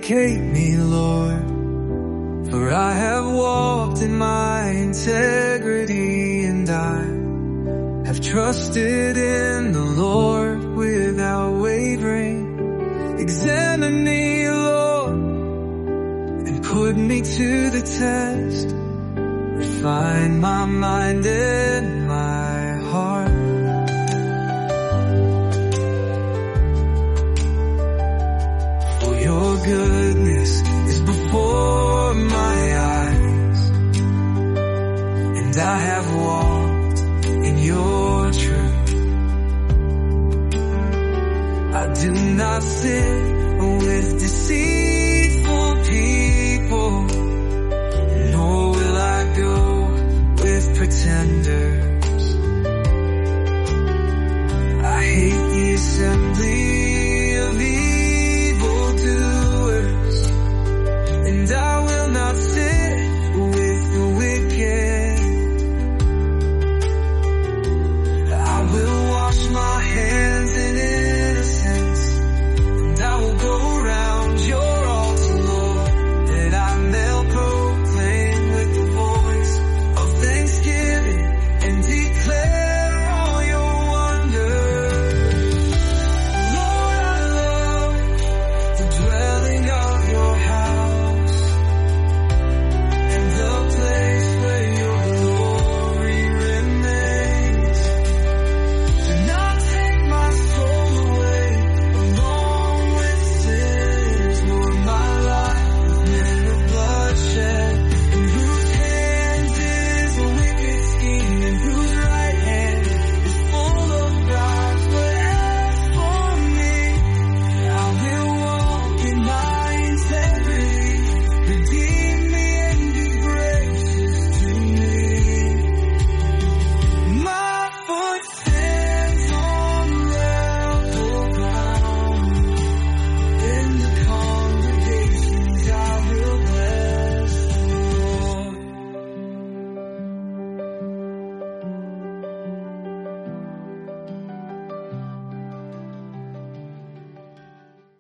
vindicate me, Lord, for I have walked in my integrity, and I have trusted in the Lord without wavering. Examine me, Lord, and put me to the test. Refine my mind and my heart. For your goodness is before my eyes, and I have walked in your truth. I do not sin